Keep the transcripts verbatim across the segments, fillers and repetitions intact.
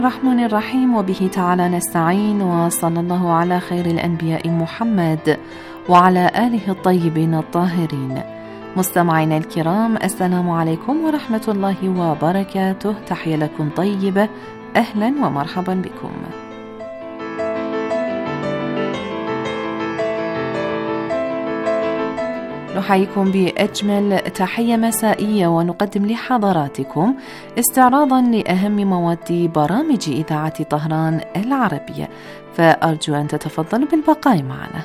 الرحمن الرحيم، وبه تعالى نستعين، وصلى الله على خير الأنبياء محمد وعلى آله الطيبين الطاهرين. مستمعينا الكرام، السلام عليكم ورحمة الله وبركاته. تحية لكم طيبة، أهلا ومرحبا بكم. نحييكم بأجمل تحية مسائية، ونقدم لحضراتكم استعراضا لأهم مواد برامج إذاعة طهران العربية، فأرجو أن تتفضلوا بالبقاء معنا.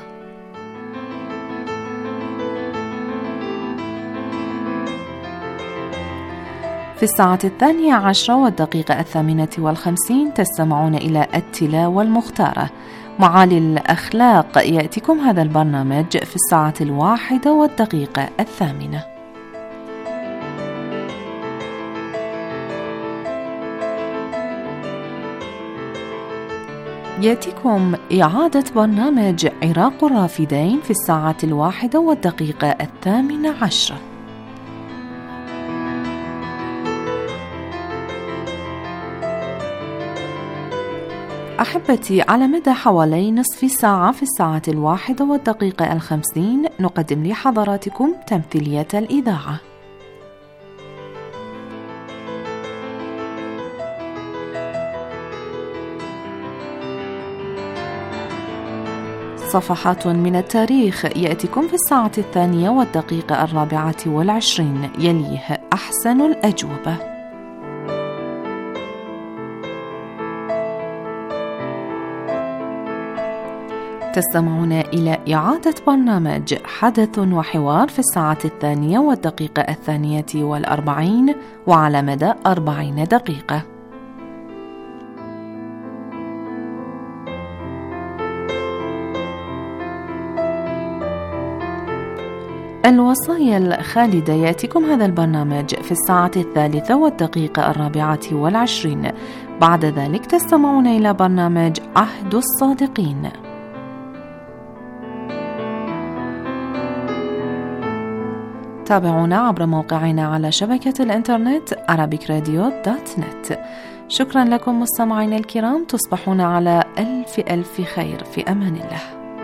في الساعة الثانية عشرة والدقيقة الثامنة والخمسين تستمعون إلى التلاوة المختارة. معالي الأخلاق يأتيكم هذا البرنامج في الساعة الواحدة والدقيقة الثامنة. يأتيكم إعادة برنامج عراق الرافدين في الساعة الواحدة والدقيقة الثامنة عشرة. أحبتي، على مدى حوالي نصف ساعة في الساعة الواحدة والدقيقة الخمسين نقدم لحضراتكم تمثيلية الإذاعة. صفحات من التاريخ يأتيكم في الساعة الثانية والدقيقة الرابعة والعشرين، يليه أحسن الأجوبة. تستمعون إلى إعادة برنامج حدث وحوار في الساعة الثانية والدقيقة الثانية والأربعين وعلى مدى أربعين دقيقة. الوصايا الخالدة يأتيكم هذا البرنامج في الساعة الثالثة والدقيقة الرابعة والعشرين. بعد ذلك تستمعون إلى برنامج عهد الصادقين. تابعونا عبر موقعنا على شبكة الإنترنت arabic radio dot net. شكرا لكم مستمعينا الكرام، تصبحون على ألف ألف خير، في أمان الله.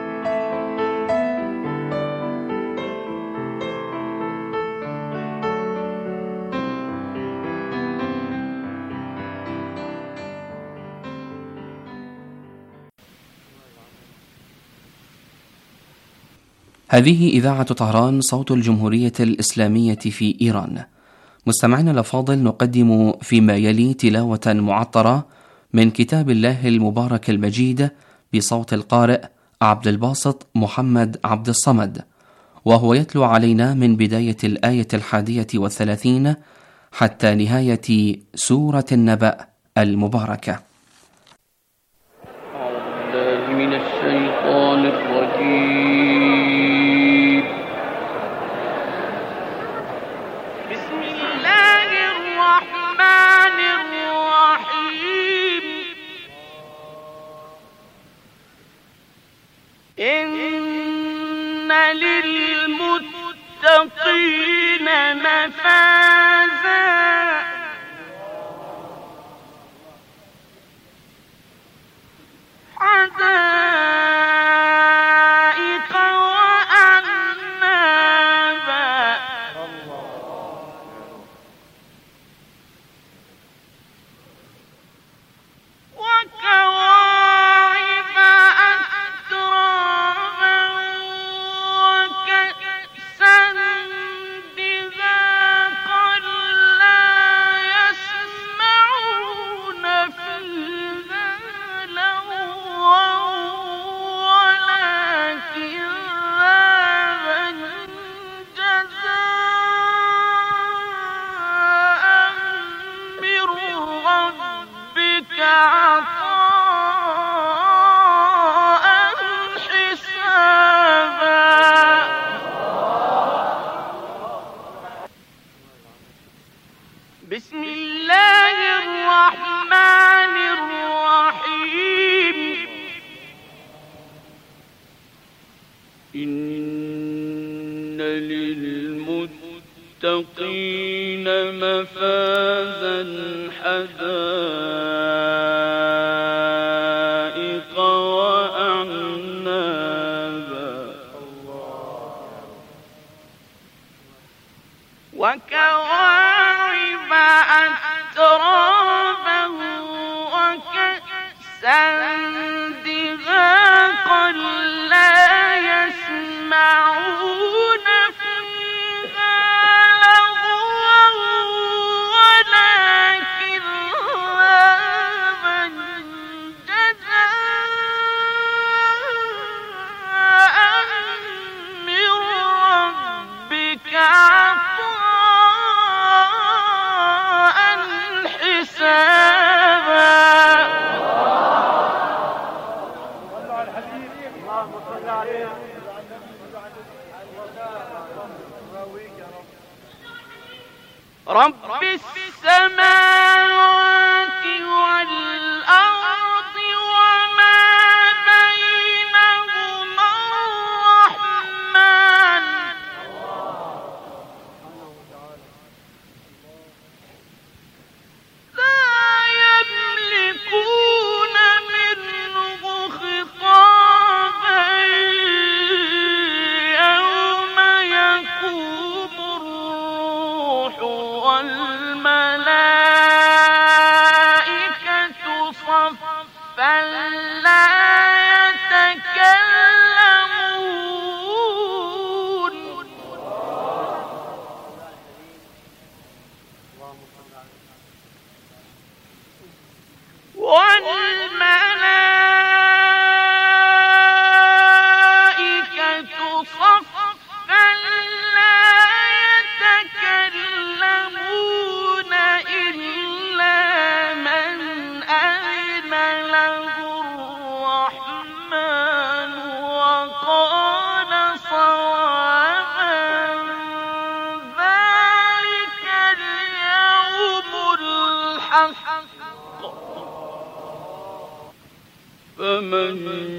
هذه إذاعة طهران، صوت الجمهورية الإسلامية في إيران. مستمعينا الأفاضل، نقدم فيما يلي تلاوة معطرة من كتاب الله المبارك المجيد بصوت القارئ عبد الباسط محمد عبد الصمد، وهو يتلو علينا من بداية الآية الحادية والثلاثين حتى نهاية سورة النبأ المباركة. أعوذ من الشيطان الرجيم. إن للمتقين مفازا حدائق وأعنابا وكواعب أترابا وكأسا دهاقا لا يسمعون فيها لغوا ولا كذابا جزاء من ربك عطاء حسابا. بسم الله الرحمن الرحيم. إن للمتقين مفازا حدائق دهاقا لا يسمعون فيها لغوا ولا كذابا جزاء من ربك عطاء حسابا. رب السماوات والأرض وما بينهما الرحمن لا يملكون منه خطابا يوم يقوم الروح والملائكة صفا لا يتكلمون والملائكة صفا لا يتكلمون إلا من أذن له الرحمن وقال صوابا. ذلك اليوم الحق فمن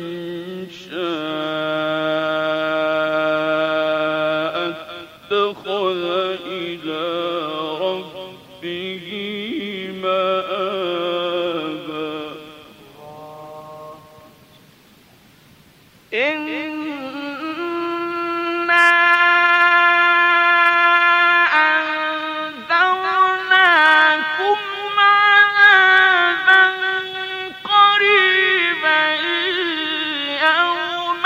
شاء اتخذ إلى ربه مآبا. إنا أنذرناكم عذابا قريبا يوم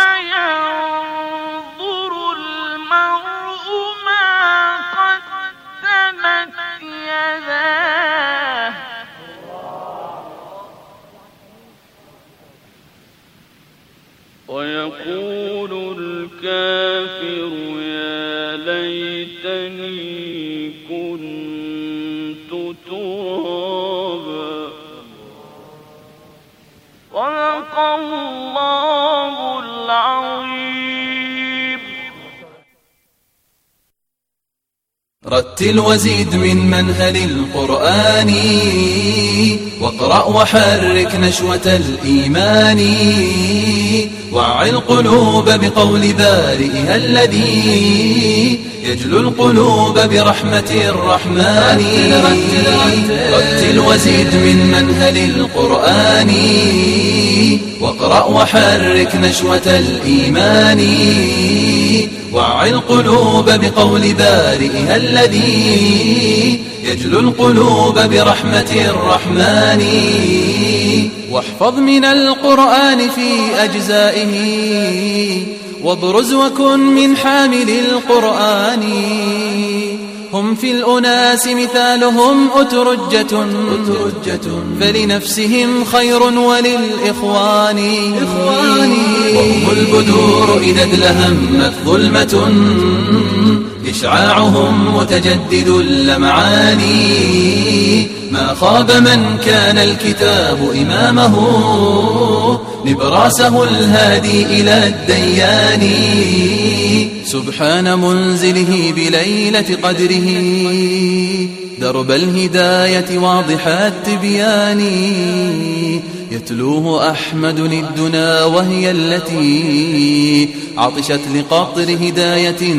ينظر المرء ما قدمت يداه ويقول الكافر يا ليتني كنت ترابا. صدق الله العظيم. رتل وزيد من منهل القرآن واقرأ وحرك نشوة الإيمان وعي القلوب بقول بارئها الذي يجلو القلوب برحمة الرحمن. رتل وزيد من منهل القرآن واقرأ وحرك نشوة الإيمان وعي القلوب بقول بارئها الذي يجلو القلوب برحمة الرحمن. واحفظ من القرآن في أجزائه وابرز وكن من حامل القرآن. هم في الأناس مثالهم أترجة فلنفسهم خير وللإخوان وهم البدور إذا ادلهمت ظلمة إشعاعهم متجدد اللمعان. ما خاب من كان الكتاب إمامه نبراسه الهادي إلى الديان. سبحان منزله بليلة قدره درب الهداية واضح التبيان. يتلوه أحمد للدنا وهي التي عطشت لقطر هداية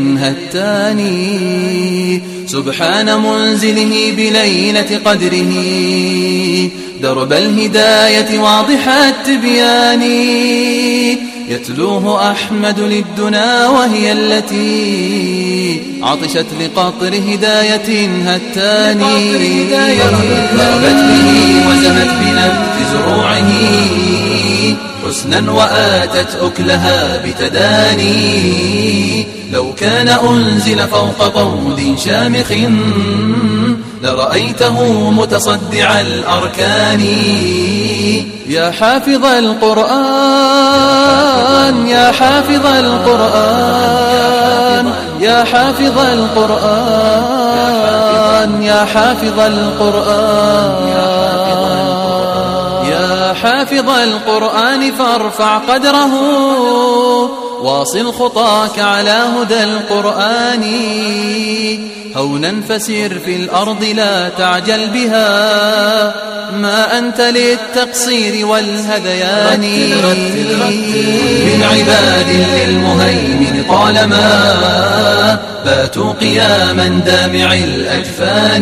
هتاني. سبحان منزله بليلة قدره درب الهداية واضح التبيان. يتلوه أحمد للدنا وهي التي عطشت لقطر هداية هتاني. ضربت به وزمت بنبت زروعه حسنا وآتت أكلها بتداني. لو كان أنزل فوق طود شامخ لرأيته متصدع الأركان. يا حافظ القرآن يا حافظ القرآن يا حافظ القرآن يا حافظ القرآن يا حافظ القرآن فارفع قدره واصل خطاك على هدى القرآن. هونا فسير في الأرض لا تعجل بها ما أنت للتقصير والهذيان. من عباد للمهيمن طالما باتوا قياما دامع الأجفان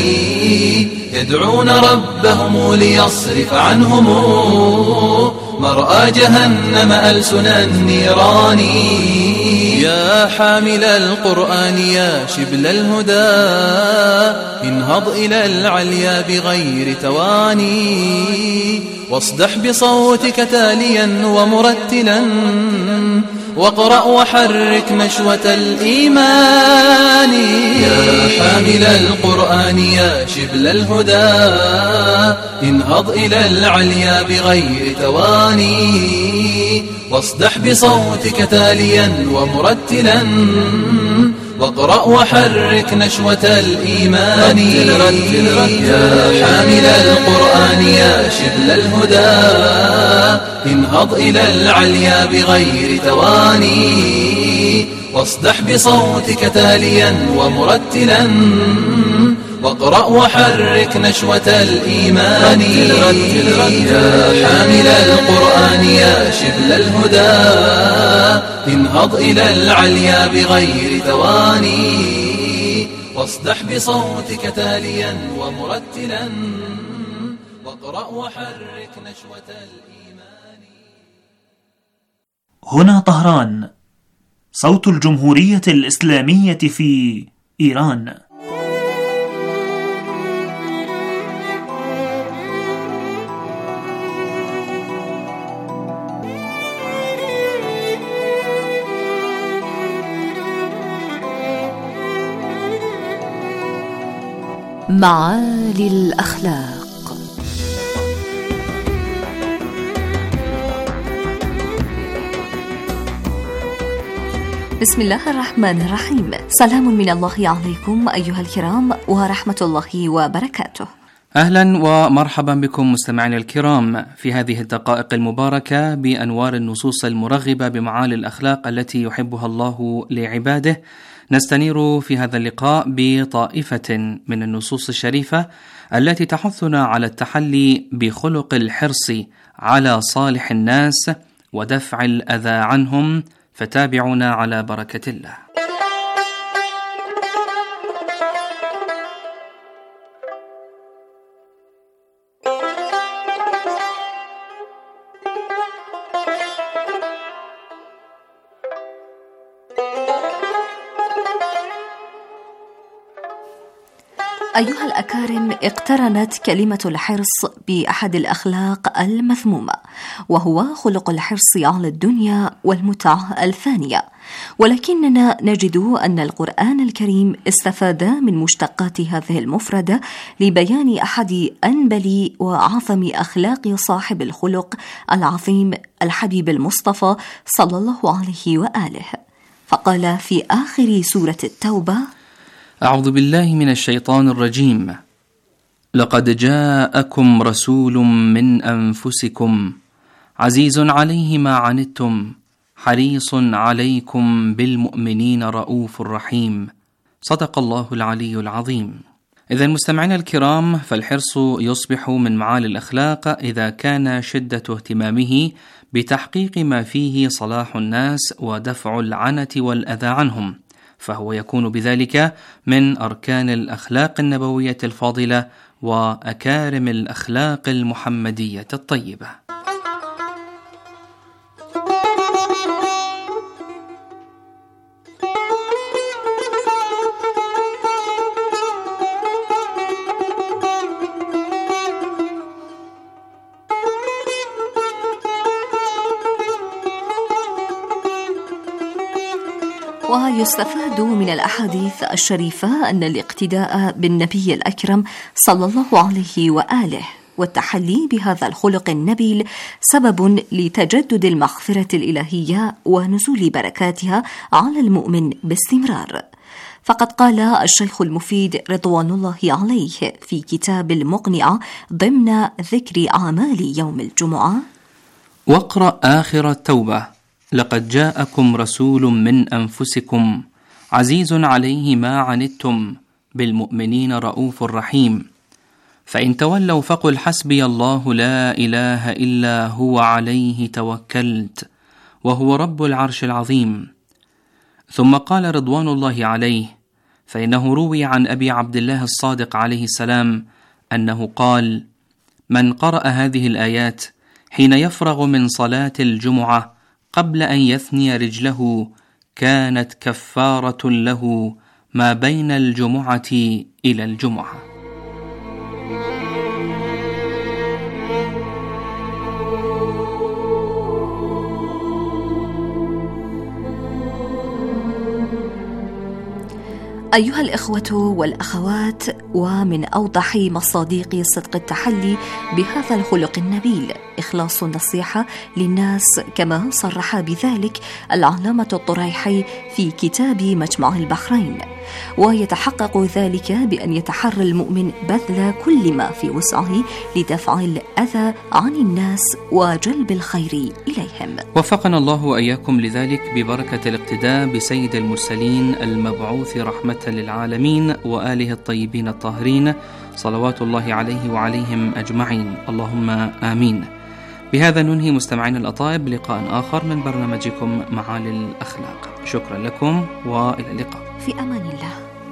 يدعون ربهم ليصرف عنهم مرأى جهنم ألسن النيران. يا حامل القرآن يا شبل الهدى انهض إلى العليا بغير تواني واصدح بصوتك تاليا ومرتلا واقرأ وحرك نشوة الإيمان. يا حامل القرآن يا شبل الهدى انهض إلى العليا بغير تواني واصدح بصوتك تاليا ومرتلا واقرأ وحرك نشوة الإيمان. يا حامل القرآن يا شبل الهدى انهض إلى العليا بغير تواني واصدح بصوتك تاليا ومرتلا واقرأ وحرك نشوة الإيمان. يا حامل القرآن يا شبل الهدى انهض إلى العليا بغير تواني واصدح بصوتك تاليا ومرتلا واقرأ وحرك نشوة الإيمان. هنا طهران، صوت الجمهورية الإسلامية في إيران. معالي الأخلاق. بسم الله الرحمن الرحيم. سلام من الله عليكم أيها الكرام ورحمة الله وبركاته. أهلا ومرحبا بكم مستمعينا الكرام في هذه الدقائق المباركة بأنوار النصوص المرغبة بمعالي الأخلاق التي يحبها الله لعباده. نستنير في هذا اللقاء بطائفة من النصوص الشريفة التي تحثنا على التحلي بخلق الحرص على صالح الناس ودفع الأذى عنهم، فتابعونا على بركة الله. أيها الأكارم، اقترنت كلمة الحرص بأحد الأخلاق المذمومة، وهو خلق الحرص على الدنيا والمتعة الفانية، ولكننا نجد أن القرآن الكريم استفاد من مشتقات هذه المفردة لبيان أحد أنبل وأعظم أخلاق صاحب الخلق العظيم الحبيب المصطفى صلى الله عليه وآله، فقال في آخر سورة التوبة: أعوذ بالله من الشيطان الرجيم. لقد جاءكم رسول من أنفسكم عزيز عليه ما عنتم حريص عليكم بالمؤمنين رؤوف رحيم. صدق الله العلي العظيم. إذا مستمعينا الكرام، فالحرص يصبح من معالي الأخلاق إذا كان شدة اهتمامه بتحقيق ما فيه صلاح الناس ودفع العنة والأذى عنهم، فهو يكون بذلك من أركان الأخلاق النبوية الفاضلة وأكارم الأخلاق المحمدية الطيبة. ويستفاد من الأحاديث الشريفة أن الاقتداء بالنبي الأكرم صلى الله عليه وآله والتحلي بهذا الخلق النبيل سبب لتجدد المغفرة الإلهية ونزول بركاتها على المؤمن باستمرار. فقد قال الشيخ المفيد رضوان الله عليه في كتاب المقنعة ضمن ذكر أعمال يوم الجمعة: واقرأ آخر التوبة: لقد جاءكم رسول من أنفسكم عزيز عليه ما عنتم بالمؤمنين رؤوف رحيم، فإن تولوا فقل حسبي الله لا إله إلا هو عليه توكلت وهو رب العرش العظيم. ثم قال رضوان الله عليه: فإنه روي عن أبي عبد الله الصادق عليه السلام أنه قال: من قرأ هذه الآيات حين يفرغ من صلاة الجمعة قبل أن يثني رجله كانت كفارة له ما بين الجمعة إلى الجمعة. أيها الإخوة والأخوات، ومن أوضح مصادق صدق التحلي بهذا الخلق النبيل إخلاص النصيحة للناس، كما صرح بذلك العلامة الطريحي في كتاب مجمع البحرين. ويتحقق ذلك بأن يتحرى المؤمن بذل كل ما في وسعه لدفع الأذى عن الناس وجلب الخير إليهم. وفقنا الله وإياكم لذلك ببركة الاقتداء بسيد المرسلين المبعوث رحمة للعالمين وآله الطيبين الطاهرين صلوات الله عليه وعليهم أجمعين، اللهم آمين. بهذا ننهي مستمعين الأطيب لقاء آخر من برنامجكم معالي الأخلاق. شكرا لكم وإلى اللقاء. في أمان الله.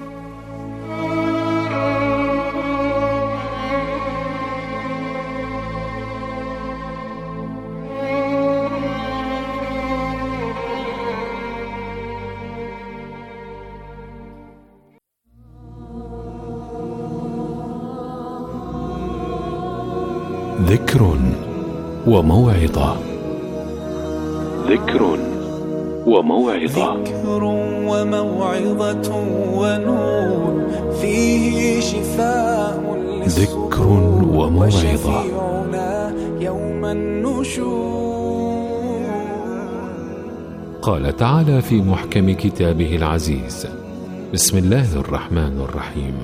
ذكر وموعظة. ذكر وموعظة. ذكر وموعظة ونور فيه شفاء ذكر وموعظة يوم النشور. قال تعالى في محكم كتابه العزيز: بسم الله الرحمن الرحيم: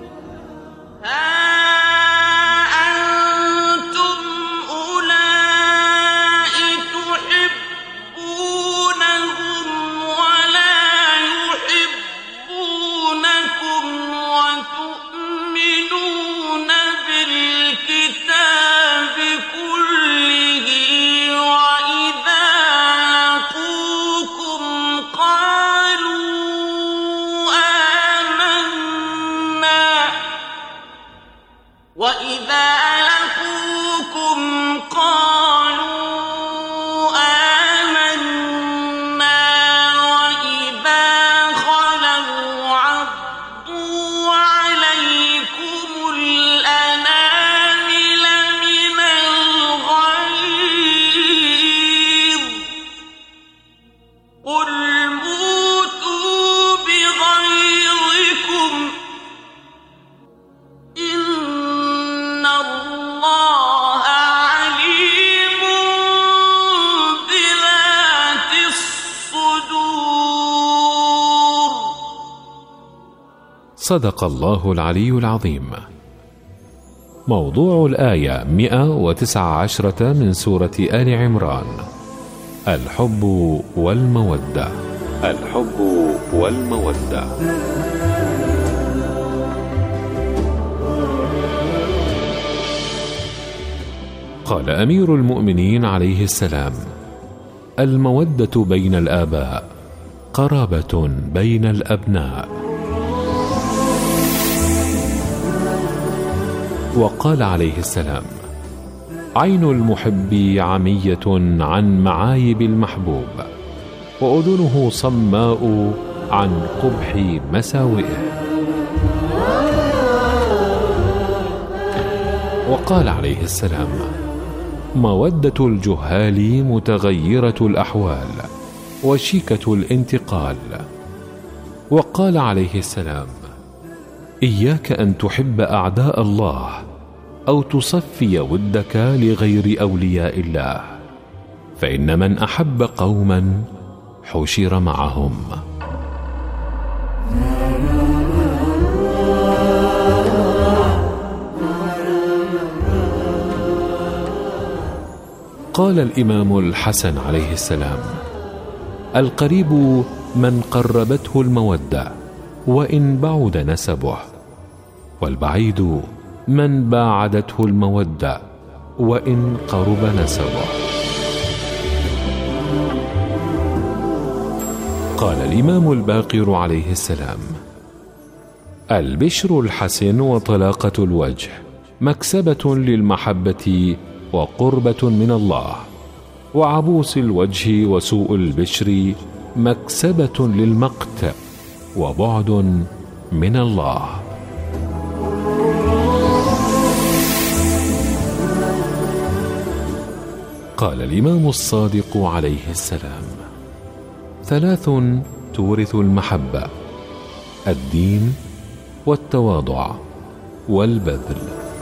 صدق الله العلي العظيم. موضوع الآية مئة وتسعة عشرة من سورة آل عمران: الحب والمودة. الحب والمودة. قال أمير المؤمنين عليه السلام: المودة بين الآباء قرابة بين الأبناء. وقال عليه السلام: عين المحب عمية عن معايب المحبوب، وأذنه صماء عن قبح مساوئه. وقال عليه السلام: مودة الجهال متغيرة الأحوال وشيكة الانتقال، وقال عليه السلام: إياك أن تحب أعداء الله أو تصفي ودك لغير أولياء الله، فإن من أحب قوما حشر معهم. قال الإمام الحسن عليه السلام: القريب من قربته المودة وإن بعد نسبه، والبعيد من باعدته المودة وإن قرب نسبه. قال الإمام الباقر عليه السلام: البشر الحسن وطلاقة الوجه مكسبة للمحبة وقربة من الله، وعبوس الوجه وسوء البشر مكسبة للمقت وبعد من الله. قال الإمام الصادق عليه السلام: ثلاث تورث المحبة: الدين والتواضع والبذل.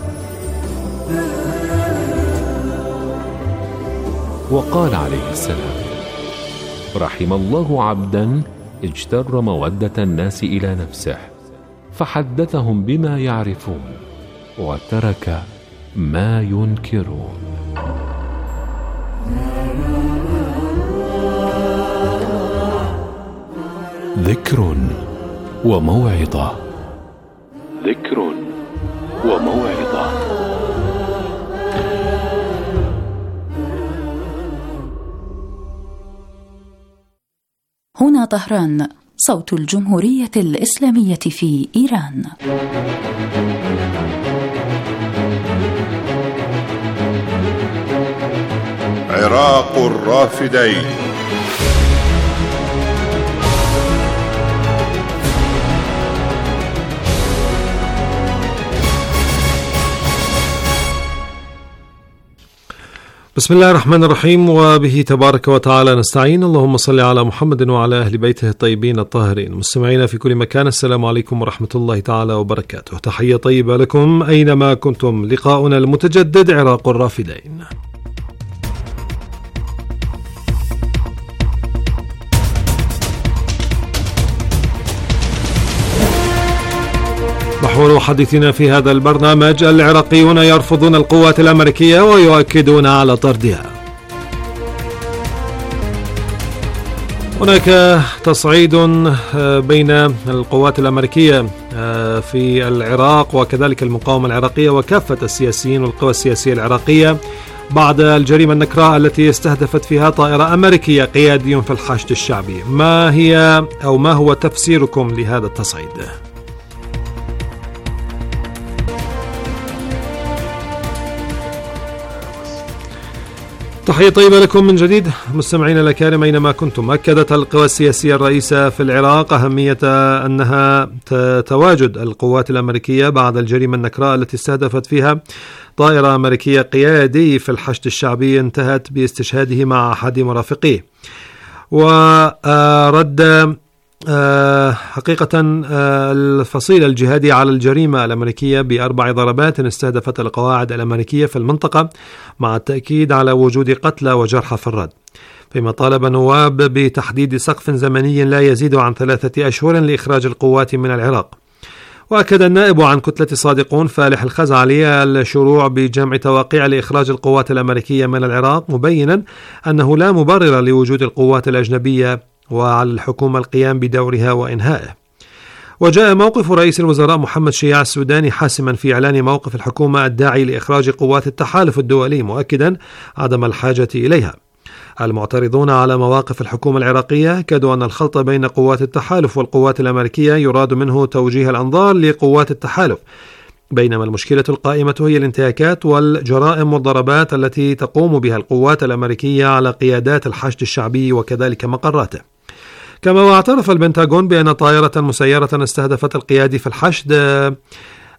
وقال عليه السلام: رحم الله عبدا اجتر مودة الناس إلى نفسه فحدثهم بما يعرفون وترك ما ينكرون. ذكر وموعظة. ذكر وموعظة. هنا طهران، صوت الجمهورية الإسلامية في إيران. عراق الرافدين. بسم الله الرحمن الرحيم، وبه تبارك وتعالى نستعين. اللهم صل على محمد وعلى أهل بيته الطيبين الطاهرين. مستمعينا في كل مكان، السلام عليكم ورحمة الله تعالى وبركاته. تحية طيبة لكم أينما كنتم. لقاؤنا المتجدد عراق الرافدين. محور حديثنا في هذا البرنامج: العراقيون يرفضون القوات الأمريكية ويؤكدون على طردها. هناك تصعيد بين القوات الأمريكية في العراق وكذلك المقاومة العراقية وكافة السياسيين والقوى السياسية العراقية بعد الجريمة النكراء التي استهدفت فيها طائرة أمريكية قيادي في الحشد الشعبي. ما هي أو ما هو تفسيركم لهذا التصعيد؟ تحية طيبة لكم من جديد مستمعينا الأكارم أينما كنتم. أكدت القوى السياسية الرئيسة في العراق أهمية أنها تواجد القوات الأمريكية بعد الجريمة النكراء التي استهدفت فيها طائرة أمريكية قيادي في الحشد الشعبي انتهت باستشهاده مع أحد مرافقيه. ورد أه حقيقة أه الفصيل الجهادي على الجريمة الأمريكية بأربع ضربات استهدفت القواعد الأمريكية في المنطقة، مع التأكيد على وجود قتلى وجرحى في الرد، فيما طالب نواب بتحديد سقف زمني لا يزيد عن ثلاثة أشهر لإخراج القوات من العراق. وأكد النائب عن كتلة صادقون فالح الخزعلي الشروع بجمع توقيع لإخراج القوات الأمريكية من العراق، مبينا أنه لا مبرر لوجود القوات الأجنبية وعلى الحكومة القيام بدورها وإنهائه. وجاء موقف رئيس الوزراء محمد شياع السوداني حاسما في إعلان موقف الحكومة الداعي لإخراج قوات التحالف الدولي، مؤكدا عدم الحاجة إليها. المعترضون على مواقف الحكومة العراقية أكدوا أن الخلط بين قوات التحالف والقوات الأمريكية يراد منه توجيه الأنظار لقوات التحالف، بينما المشكلة القائمة هي الانتهاكات والجرائم والضربات التي تقوم بها القوات الأمريكية على قيادات الحشد الشعبي وكذلك مقراته. كما واعترف البنتاغون بأن طائرة مسيرة استهدفت القيادي في الحشد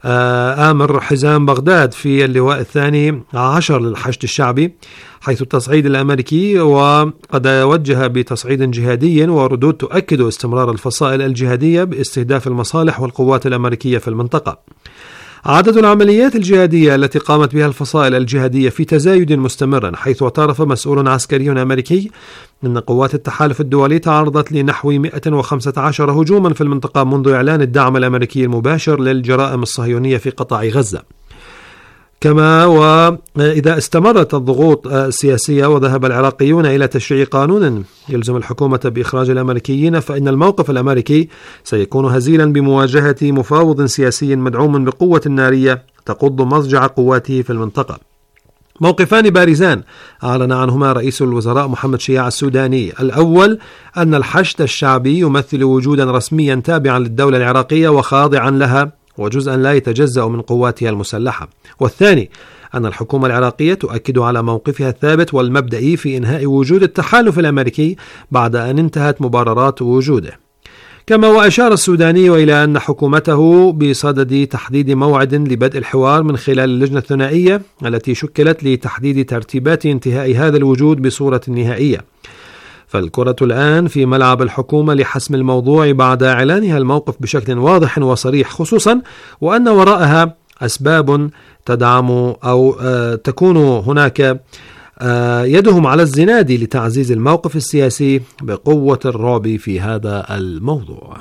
آمر حزام بغداد في اللواء الثاني عشر للحشد الشعبي، حيث التصعيد الأمريكي وقد وجه بتصعيد جهادي وردود تؤكد استمرار الفصائل الجهادية باستهداف المصالح والقوات الأمريكية في المنطقة. عدد العمليات الجهادية التي قامت بها الفصائل الجهادية في تزايد مستمر، حيث اعترف مسؤول عسكري أمريكي أن قوات التحالف الدولي تعرضت لنحو مئة وخمسة عشر هجوما في المنطقة منذ إعلان الدعم الأمريكي المباشر للجرائم الصهيونية في قطاع غزة. كما وإذا استمرت الضغوط السياسية وذهب العراقيون إلى تشريع قانون يلزم الحكومة بإخراج الأمريكيين، فإن الموقف الأمريكي سيكون هزيلا بمواجهة مفاوض سياسي مدعوم بقوة نارية تقض مضجع قواته في المنطقة. موقفان بارزان أعلن عنهما رئيس الوزراء محمد شياع السوداني: الأول أن الحشد الشعبي يمثل وجودا رسميا تابعا للدولة العراقية وخاضعا لها وجزءا لا يتجزأ من قواتها المسلحة، والثاني أن الحكومة العراقية تؤكد على موقفها الثابت والمبدئي في إنهاء وجود التحالف الأمريكي بعد أن انتهت مبررات وجوده. كما وأشار السوداني إلى أن حكومته بصدد تحديد موعد لبدء الحوار من خلال اللجنة الثنائية التي شكلت لتحديد ترتيبات انتهاء هذا الوجود بصورة نهائية. فالكرة الآن في ملعب الحكومة لحسم الموضوع بعد إعلانها الموقف بشكل واضح وصريح، خصوصا وأن وراءها أسباب تدعم أو آه تكون هناك آه يدهم على الزناد لتعزيز الموقف السياسي بقوة الرعب في هذا الموضوع.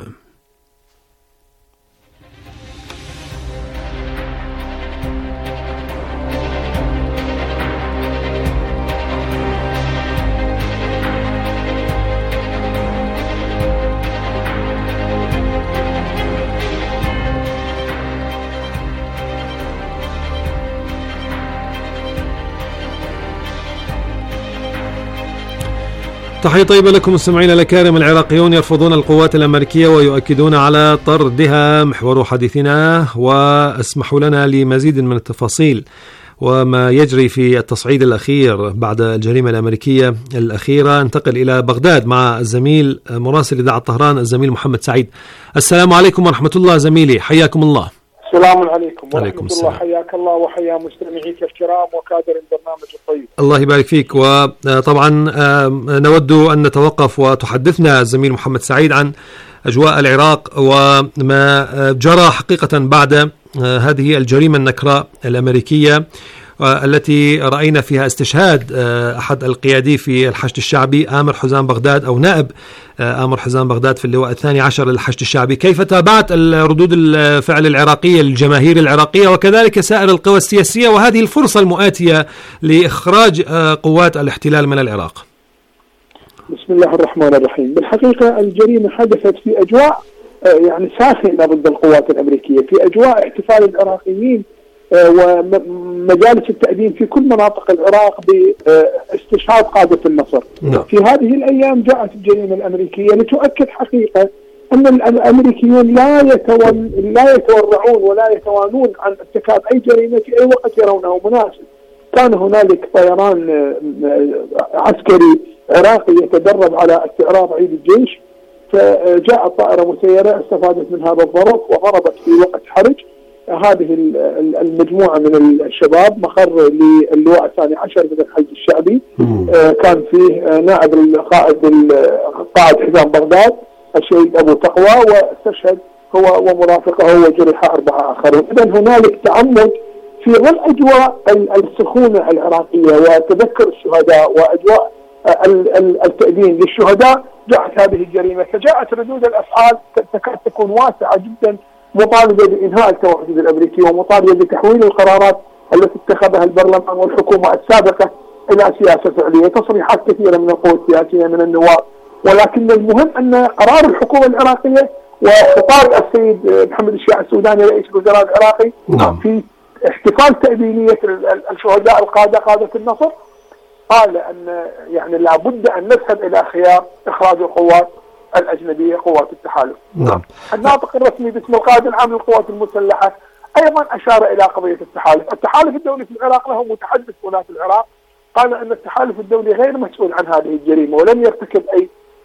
تحية طيبة لكم مستمعينا الأكارم. العراقيون يرفضون القوات الأمريكية ويؤكدون على طردها محور حديثنا، واسمحوا لنا لمزيد من التفاصيل وما يجري في التصعيد الأخير بعد الجريمة الأمريكية الأخيرة. انتقل إلى بغداد مع الزميل مراسل إذاعة طهران الزميل محمد سعيد. السلام عليكم ورحمة الله زميلي، حياكم الله. السلام عليكم ورحمة عليكم الله. السلام. حياك الله وحيا مستمعيك الكرام وكادر البرنامج الطيب. الله يبارك فيك. وطبعا نود أن نتوقف وتحدثنا الزميل محمد سعيد عن أجواء العراق وما جرى حقيقة بعد هذه الجريمة النكراء الأمريكية التي رأينا فيها استشهاد أحد القيادي في الحشد الشعبي آمر حزام بغداد أو نائب آمر حزام بغداد في اللواء الثاني عشر للحشد الشعبي. كيف تابعت ردود الفعل العراقية للجماهير العراقية وكذلك سائر القوى السياسية وهذه الفرصة المؤاتية لإخراج قوات الاحتلال من العراق؟ بسم الله الرحمن الرحيم. بالحقيقة الجريمة حدثت في أجواء يعني ساخنة ضد القوات الأمريكية، في أجواء احتفال العراقيين ومجالس التأدين في كل مناطق العراق باستشهاد قادة النصر. نعم. في هذه الأيام جاءت الجريمة الأمريكية لتؤكد حقيقة أن الأمريكيون لا يتول لا يتورعون ولا يتوانون عن ارتكاب أي جريمة في أي وقت يرونه مناسب. كان هنالك طيران عسكري عراقي يتدرب على استعراض عيد الجيش، فجاءت طائرة مسيرة استفادت من هذا الظرف وضربت في وقت حرج هذه المجموعة من الشباب مخر للواء الثاني عشر من الحشد الشعبي. آه كان فيه نائب القائد القائد حزام بغداد الشهيد أبو تقوى، واستشهد هو ومرافقه وجرح أربعة آخرين. إذن هنالك تعمد في ظل أجواء السخونة العراقية وتذكر الشهداء وأجواء التأدين للشهداء جاءت هذه الجريمة. فجاءت ردود الأفعال تكاد تكون واسعة جدا، مطالبة بإنهاء التوحد الأمريكي ومطالبة بتحويل القرارات التي اتخذها البرلمان والحكومة السابقة إلى سياسة فعلية. تصريحات كثيرة من القوى السياسية من النواب، ولكن المهم أن قرار الحكومة العراقية وخطاب السيد محمد الشياع السوداني رئيس الوزراء العراقي نعم. في احتفال تأدينية الشهداء القادة قادة النصر قال أن يعني لابد أن نذهب إلى خيار إخراج القوات الأجنبية قوات التحالف. نعم. الناطق الرسمي باسم القائد العام للقوات المسلحة أيضا أشار إلى قضية التحالف. التحالف الدولي في العراق له متحدث هنا في العراق قال أن التحالف الدولي غير مسؤول عن هذه الجريمة ولم يرتكب أي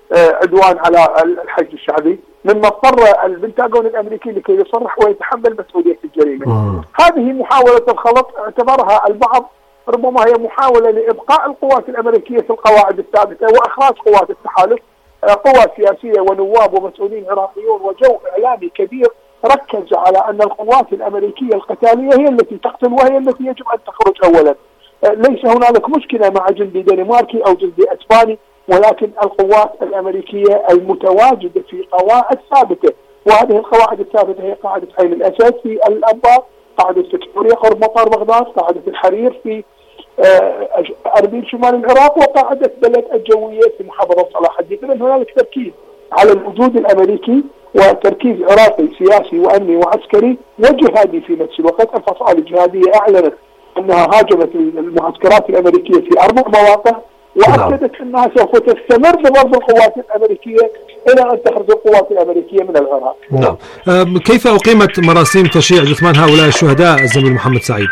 عدوان على الحشد الشعبي، مما اضطر البنتاغون الامريكي لكي يصرح ويتحمل مسؤوليه الجريمه. مم. هذه محاوله الخلط اعتبرها البعض ربما هي محاوله لابقاء القوات الامريكيه في القواعد الثابته واخراج قوات التحالف، قوى سياسيه ونواب ومسؤولين عراقيون وجو اعلامي كبير ركز على ان القوات الامريكيه القتاليه هي التي تقتل وهي التي يجب ان تخرج اولا. ليس هنالك مشكله مع جندي دنماركي او جندي اسباني، ولكن القوات الامريكيه المتواجده في قواعد ثابته، وهذه القواعد الثابته هي قاعده حي الاسد في الانبار، قاعده فيكتوريا قرب مطار بغداد، قاعده الحرير في اربيل شمال العراق، وقاعده بلد الجويه في محافظه صلاح الدين. اذا هنالك تركيز على الوجود الامريكي وتركيز عراقي سياسي وامني وعسكري وجهادي في نفس الوقت. الفصائل الجهاديه اعلنت انها هاجمت المعسكرات الامريكيه في اربع مواقع، واكدت انها سوف تستمر بضرب القوات الامريكيه الى ان تخرج القوات الامريكيه من العراق. نعم. كيف اقيمت مراسيم تشييع جثمان هؤلاء الشهداء الزميل محمد سعيد؟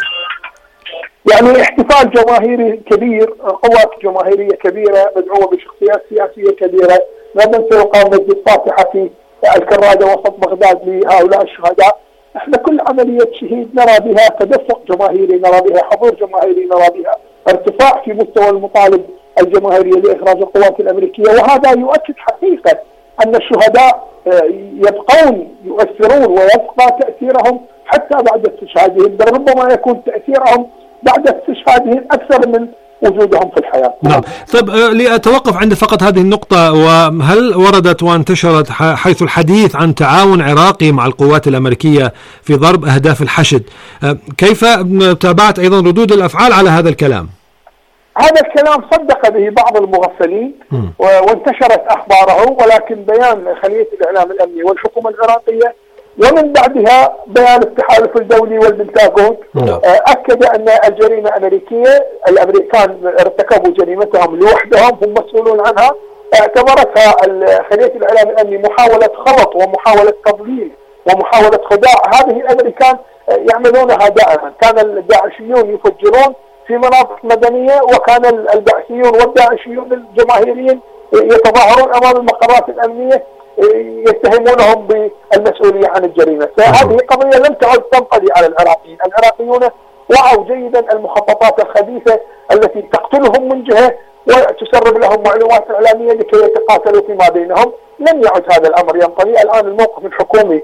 يعني احتفال جماهيري كبير، قوات جماهيرية كبيرة مدعومة بشخصيات سياسية كبيرة. لا ننسى وقام مسجد فاتحة في الكرادة وسط بغداد لهؤلاء الشهداء. احنا كل عملية شهيد نرى بها تدفق جماهيري، نرى بها حضور جماهيري، نرى بها ارتفاع في مستوى المطالب الجماهيرية لإخراج القوات الأمريكية، وهذا يؤكد حقيقة أن الشهداء يبقون يؤثرون ويبقى تأثيرهم حتى بعد استشهادهم، بل ربما يكون تأثيرهم بعد استشهادهم أكثر من وجودهم في الحياة. نعم. طيب لأتوقف عند فقط هذه النقطة، وهل وردت وانتشرت حيث الحديث عن تعاون عراقي مع القوات الأمريكية في ضرب أهداف الحشد؟ كيف تابعت أيضا ردود الأفعال على هذا الكلام؟ هذا الكلام صدق به بعض المغفلين وانتشرت أخباره، ولكن بيان خلية الإعلام الأمني والحكومة العراقية ومن بعدها بيان التحالف الدولي والبنتاغون أكد أن الجريمة أمريكية، الأمريكان ارتكبوا جريمتهم لوحدهم، هم مسؤولون عنها. اعتبرتها خلية الإعلام الأمني محاولة خلط ومحاولة تضليل ومحاولة خداع. هذه الأمريكان يعملونها دائما. كان الداعشيون يفجرون في مناطق مدنية، وكان البعثيون والداعشيون الجماهيريين يتظاهرون أمام المقرات الأمنية يتهمونهم بالمسؤولية عن الجريمة. فهذه قضية لم تعد تنقضي على العراقيين. العراقيون وعوا جيدا المخططات الخبيثة التي تقتلهم من جهة وتسرب لهم معلومات إعلامية لكي يتقاتلوا فيما بينهم. لم يعد هذا الأمر ينقضي. الآن الموقف الحكومي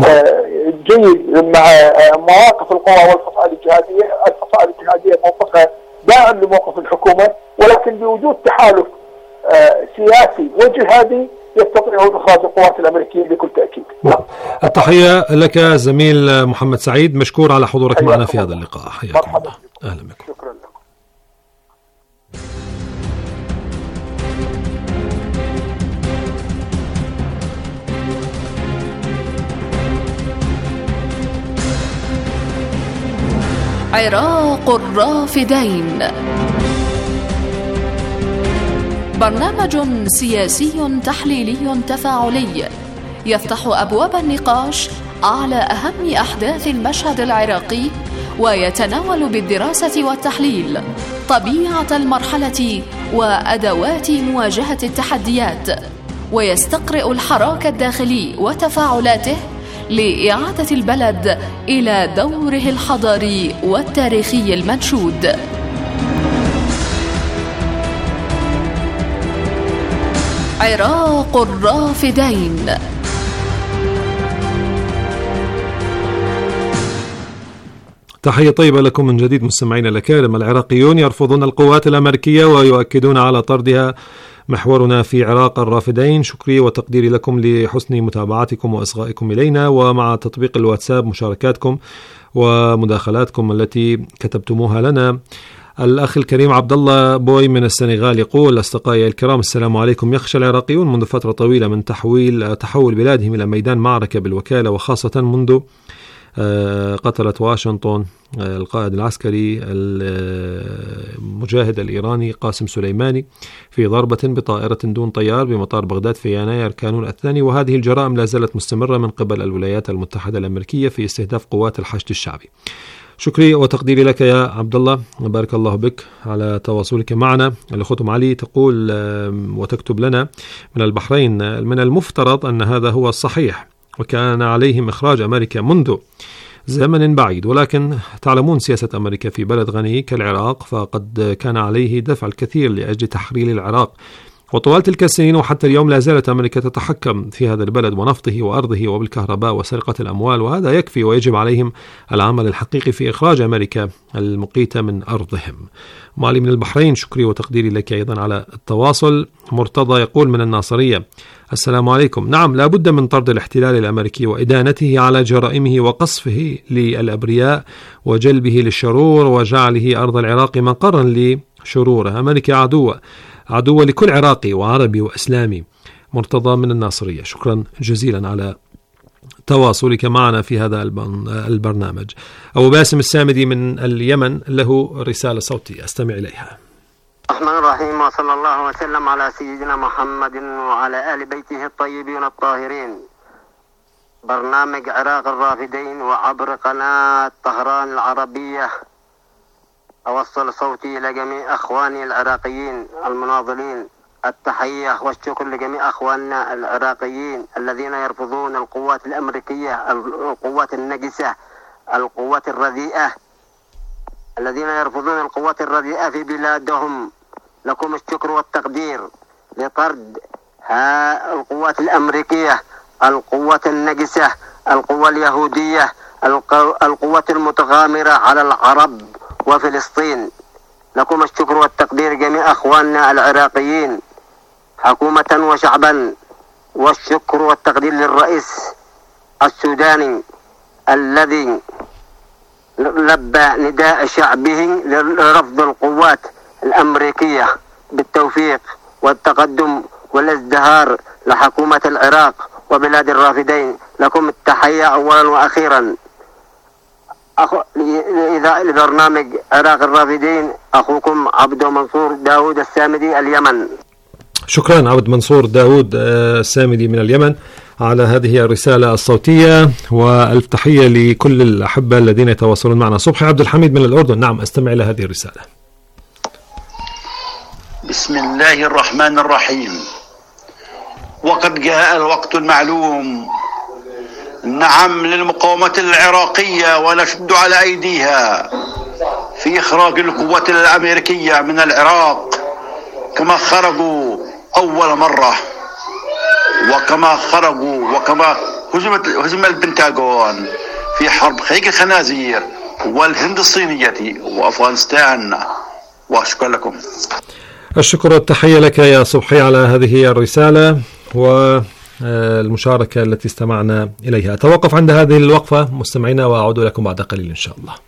جيد مع مواقف القوى والفصائل الجهادية. الفصائل الجهادية موقفها داعم لموقف الحكومة، ولكن بوجود تحالف سياسي وجهادي يستطيعون إخراج القوات الأمريكية بكل تأكيد. التحية لك زميل محمد سعيد، مشكور على حضورك معنا في هذا اللقاء. حياك الله. أهلا بك. شكرا لكم. عراق الرافدين، برنامج سياسي تحليلي تفاعلي يفتح أبواب النقاش على أهم أحداث المشهد العراقي، ويتناول بالدراسة والتحليل طبيعة المرحلة وأدوات مواجهة التحديات، ويستقرئ الحراك الداخلي وتفاعلاته لإعادة البلد إلى دوره الحضاري والتاريخي المنشود. عراق الرافدين. تحية طيبة لكم من جديد مستمعينا الأكارم. العراقيون يرفضون القوات الأمريكية ويؤكدون على طردها. محورنا في عراق الرافدين. شكري وتقديري لكم لحسن متابعتكم وإصغائكم إلينا، ومع تطبيق الواتساب مشاركاتكم ومداخلاتكم التي كتبتموها لنا. الأخ الكريم عبد الله بوي من السنغال يقول: أصدقائي الكرام السلام عليكم. يخشى العراقيون منذ فترة طويلة من تحويل تحول بلادهم إلى ميدان معركة بالوكالة، وخاصة منذ قتلت واشنطن القائد العسكري المجاهد الإيراني قاسم سليماني في ضربة بطائرة دون طيار بمطار بغداد في يناير كانون الثاني. وهذه الجرائم لا زالت مستمرة من قبل الولايات المتحدة الأمريكية في استهداف قوات الحشد الشعبي. شكري وتقديري لك يا عبد الله، بارك الله بك على تواصلك معنا. الأخت أم علي تقول وتكتب لنا من البحرين: من المفترض أن هذا هو الصحيح، وكان عليهم إخراج أمريكا منذ زمن بعيد، ولكن تعلمون سياسة أمريكا في بلد غني كالعراق، فقد كان عليه دفع الكثير لأجل تحرير العراق، وطوال تلك السنين وحتى اليوم لا زالت أمريكا تتحكم في هذا البلد ونفطه وأرضه وبالكهرباء وسرقة الأموال، وهذا يكفي، ويجب عليهم العمل الحقيقي في إخراج أمريكا المقيتة من أرضهم. مالي من البحرين، شكري وتقديري لك أيضا على التواصل. مرتضى يقول من الناصرية: السلام عليكم. نعم، لا بد من طرد الاحتلال الأمريكي وإدانته على جرائمه وقصفه للأبرياء وجلبه للشرور وجعله أرض العراق مقرا لشروره. أمريكا عدوة عدوة لكل عراقي وعربي وإسلامي. مرتضى من الناصرية، شكرا جزيلا على تواصلك معنا في هذا البرنامج. أبو باسم السامدي من اليمن له رسالة صوتية، استمع إليها. الرحمن الرحيم، وصلى الله وسلم على سيدنا محمد وعلى آل بيته الطيبين الطاهرين. برنامج عراق الرافدين وعبر قناة طهران العربية، أوصل صوتي إلى جميع أخواني العراقيين المناضلين. التحية والشكر لجميع أخواننا العراقيين الذين يرفضون القوات الأمريكية، القوات النجسة، القوات الرديئة، الذين يرفضون القوات الرديئة في بلادهم. لكم الشكر والتقدير لطرد ها القوات الأمريكية، القوات النجسة، القوة اليهودية، القوات المتغامرة على العرب وفلسطين. لكم الشكر والتقدير جميع أخواننا العراقيين حكومة وشعبا، والشكر والتقدير للرئيس السوداني الذي لبى نداء شعبه لرفض القوات الأمريكية بالتوفيق والتقدم والازدهار لحكومة العراق وبلاد الرافدين. لكم التحية أولا وأخيرا. أخو... إذا لبرنامج عراق الرافدين، أخوكم عبد منصور داود السامدي اليمن. شكرا عبد منصور داود السامدي من اليمن على هذه الرسالة الصوتية، والف تحية لكل الأحبة الذين يتواصلون معنا. صبحي عبد الحميد من الأردن، نعم استمع إلى هذه الرسالة. بسم الله الرحمن الرحيم. وقد جاء الوقت المعلوم، نعم، للمقاومة العراقية، ونشد على أيديها في إخراج القوات الأمريكية من العراق كما خرجوا أول مرة، وكما خرجوا وكما هزمت هزم البنتاغون في حرب خيك الخنازير والهند الصينية وأفغانستان. وشكرا لكم. الشكر والتحية لك يا صبحي على هذه الرسالة والمشاركة التي استمعنا إليها. توقف عند هذه الوقفة مستمعينا، وأعود لكم بعد قليل إن شاء الله.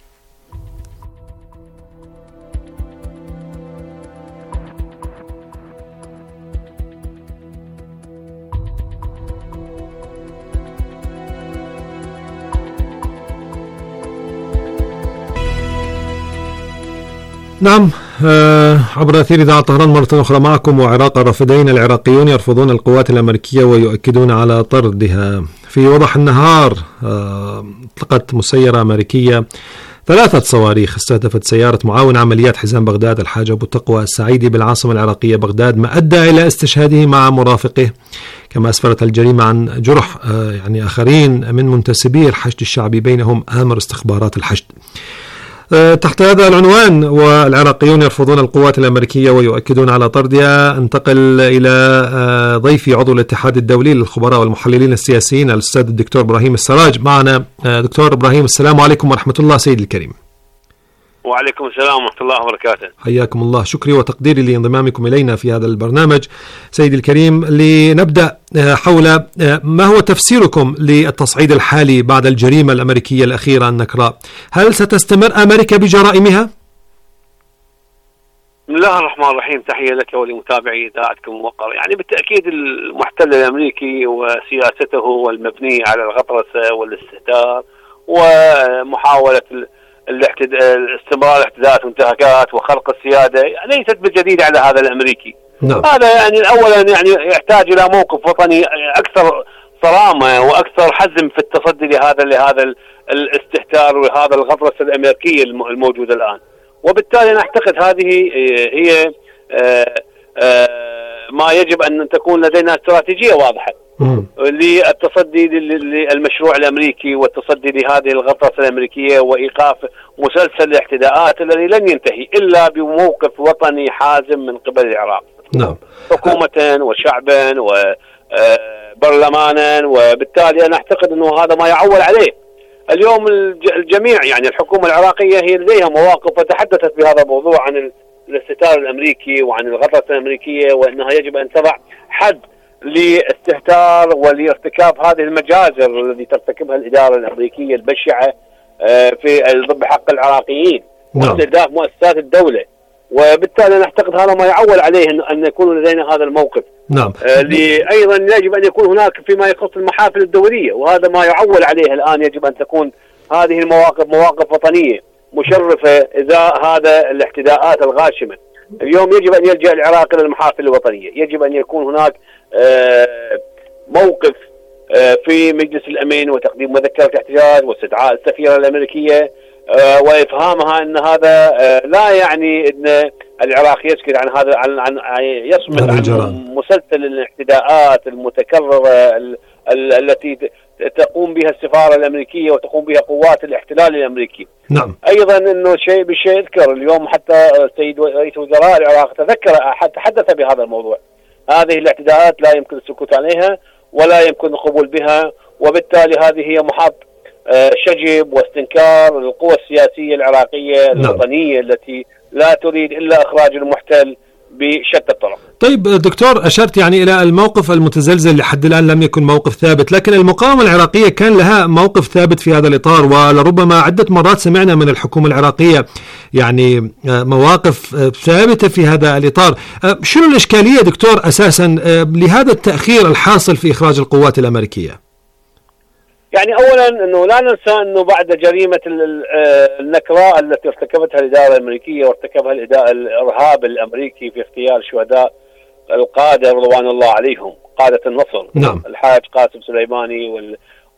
نعم، عبر أثير إذاعة طهران مرة أخرى معكم. وعراق الرافدين، العراقيون يرفضون القوات الأمريكية ويؤكدون على طردها. في وضح النهار اطلقت مسيرة أمريكية ثلاثة صواريخ استهدفت سيارة معاون عمليات حزام بغداد الحاج أبو تقوى السعيدي بالعاصمة العراقية بغداد، ما أدى إلى استشهاده مع مرافقه، كما أسفرت الجريمة عن جرح يعني آخرين من منتسبي الحشد الشعبي، بينهم آمر استخبارات الحشد. تحت هذا العنوان، والعراقيون يرفضون القوات الأمريكية ويؤكدون على طردها، انتقل إلى ضيفي عضو الاتحاد الدولي للخبراء والمحللين السياسيين الأستاذ الدكتور إبراهيم السراج. معنا دكتور إبراهيم، السلام عليكم ورحمة الله سيدي الكريم. وعليكم السلام ورحمة الله وبركاته. حياكم الله، شكري وتقديري لانضمامكم إلينا في هذا البرنامج سيدي الكريم. لنبدأ حول ما هو تفسيركم للتصعيد الحالي بعد الجريمة الأمريكية الأخيرة النكراء؟ هل ستستمر أمريكا بجرائمها؟ بسم الله الرحمن الرحيم. تحية لك ولمتابعي إذاعتكم الموقرة. يعني بالتأكيد المحتل الأمريكي وسياسته المبنية على الغطرسة والاستهتار ومحاولة استمرار الاحتداثات وانتهاكات وخرق السيادة ليست بالجديد على هذا الأمريكي. نعم. هذا يعني أولا يعني يحتاج إلى موقف وطني أكثر صرامة وأكثر حزم في التصدي لهذا لهذا الاستهتار وهذا الغطرسة الأمريكية الموجودة الآن. وبالتالي أنا أعتقد هذه هي ما يجب أن تكون لدينا استراتيجية واضحة للتصدي للمشروع الأمريكي والتصدي لهذه الغطرسة الأمريكية وإيقاف مسلسل الاعتداءات الذي لن ينتهي إلا بموقف وطني حازم من قبل العراق. نعم. حكومة وشعبا وبرلمانا. وبالتالي أنا أعتقد أنه هذا ما يعول عليه اليوم الجميع. يعني الحكومة العراقية هي لديها مواقف وتحدثت بهذا الموضوع عن الاستهتار الأمريكي وعن الغطرسة الأمريكية وأنها يجب أن تضع حد لاستهتار ولارتكاب هذه المجازر التي ترتكبها الإدارة الأمريكية البشعة في ضد حق العراقيين واستهداف مؤسسات الدولة. وبالتالي نعتقد هذا ما يعول عليه أن يكون لدينا هذا الموقف. نعم. أيضا يجب أن يكون هناك فيما يخص المحافل الدولية وهذا ما يعول عليه الآن. يجب أن تكون هذه المواقف مواقف وطنية مشرفة إزاء هذا الاعتداءات الغاشمة. اليوم يجب أن يلجأ العراق إلى المحافل الوطنية. يجب أن يكون هناك موقف في مجلس الأمن وتقديم مذكرة احتجاج واستدعاء السفيرة الأمريكية وإفهامها أن هذا لا يعني أن العراق يسكت عن هذا عن عن يصمت عن مسلسل الاعتداءات المتكررة التي تقوم بها السفارة الأمريكية وتقوم بها قوات الاحتلال الأمريكي. نعم. أيضا أنه شيء بالشيء يذكر اليوم حتى السيد رئيس وزراء العراق تذكر تحدث بهذا الموضوع. هذه الاعتداءات لا يمكن السكوت عليها ولا يمكن القبول بها. وبالتالي هذه هي محط شجب واستنكار القوى السياسية العراقية الوطنية التي لا تريد إلا إخراج المحتل بشتى الطرق. طيب دكتور، أشرت يعني إلى الموقف المتزلزل لحد الآن لم يكن موقف ثابت، لكن المقاومة العراقية كان لها موقف ثابت في هذا الإطار، ولربما عدة مرات سمعنا من الحكومة العراقية يعني مواقف ثابتة في هذا الإطار. شنو الإشكالية دكتور أساسا لهذا التأخير الحاصل في إخراج القوات الأمريكية؟ يعني أولا أنه لا ننسى أنه بعد جريمة النكراء التي ارتكبتها الإدارة الأمريكية وارتكبها الإرهاب الأمريكي في اغتيال شهداء القادة رضوان الله عليهم قادة النصر. نعم. الحاج قاسم سليماني وال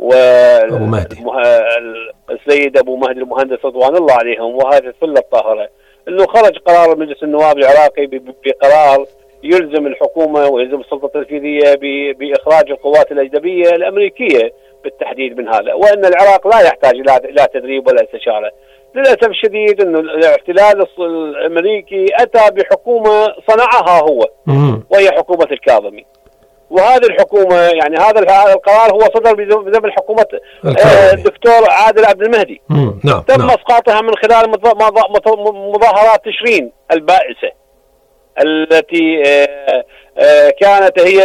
والسيد أبو مهدي المهندس رضوان الله عليهم وهذه الثلة الطاهرة، أنه خرج قرار مجلس النواب العراقي بقرار يلزم الحكومة ويلزم السلطة التنفيذية بإخراج القوات الأجنبية الأمريكية بالتحديد من هذا، وأن العراق لا يحتاج إلى تدريب ولا استشارة. للأسف الشديد أنه الاحتلال الأمريكي أتى بحكومة صنعها هو وهي حكومة الكاظمي. وهذه الحكومة يعني هذا القرار هو صدر بزمن حكومة الدكتور عادل عبد المهدي. نعم. تم اسقاطها من خلال مظاهرات تشرين البائسة التي كانت هي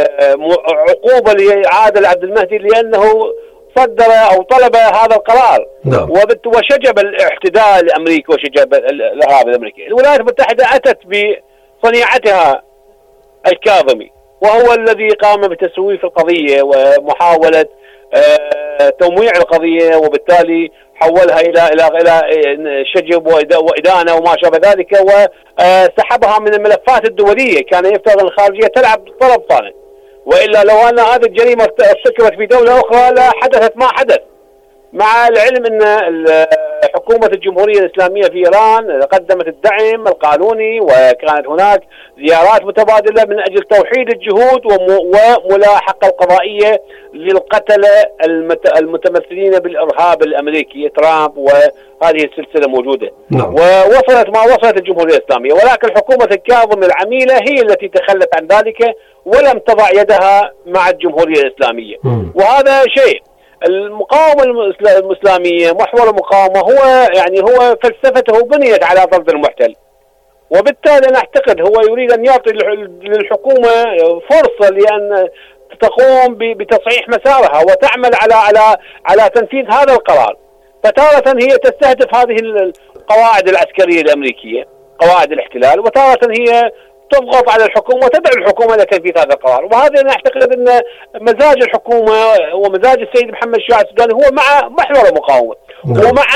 عقوبة لعادل عبد المهدي لأنه صدر أو طلب هذا القرار. نعم. وشجب الاحتداء الأمريكي وشجب الإرهاب الأمريكي. الولايات المتحدة أتت بصنيعتها الكاظمي وهو الذي قام بتسويف القضية ومحاولة تمويع القضية، وبالتالي حولها إلى إلى إلى شجب وإدانة وما شابه ذلك، وسحبها من الملفات الدولية. كان يفترض أن الخارجية تلعب طرف ثاني، وإلا لو أن هذه الجريمة ارتكبت في دولة أخرى لا حدثت ما حدث. مع العلم أن حكومة الجمهورية الإسلامية في إيران قدمت الدعم القانوني وكانت هناك زيارات متبادلة من أجل توحيد الجهود وملاحقة القضائية للقتلة المتمثلين بالإرهاب الأمريكي ترامب، وهذه السلسلة موجودة. نعم. ووصلت ما وصلت الجمهورية الإسلامية، ولكن حكومة الكاظم العميلة هي التي تخلت عن ذلك ولم تضع يدها مع الجمهورية الإسلامية. م. وهذا شيء المقاومة الإسلامية محور المقاومة هو يعني هو فلسفته بنيت على طرد المحتل، وبالتالي أنا أعتقد هو يريد أن يعطي للحكومة فرصة لأن تقوم بتصحيح مسارها وتعمل على على على تنفيذ هذا القرار. فتارة هي تستهدف هذه القواعد العسكرية الأمريكية قواعد الاحتلال، وتارة هي تضغط على الحكومة وتدعو الحكومة لتنفيذ هذا القرار. وهذا أنا أعتقد أن مزاج الحكومة ومزاج السيد محمد الشياع السوداني هو مع محور المقاومة ومع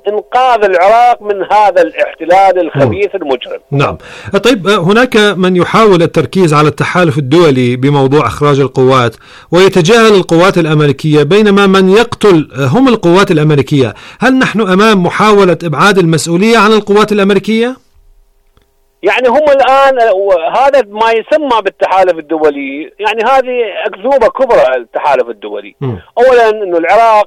إنقاذ العراق من هذا الاحتلال الخبيث المجرم. نعم. طيب هناك من يحاول التركيز على التحالف الدولي بموضوع إخراج القوات ويتجاهل القوات الأمريكية، بينما من يقتل هم القوات الأمريكية. هل نحن أمام محاولة إبعاد المسؤولية عن القوات الأمريكية؟ يعني هم الآن هذا ما يسمى بالتحالف الدولي، يعني هذه أكذوبة كبرى التحالف الدولي. م. أولا أنه العراق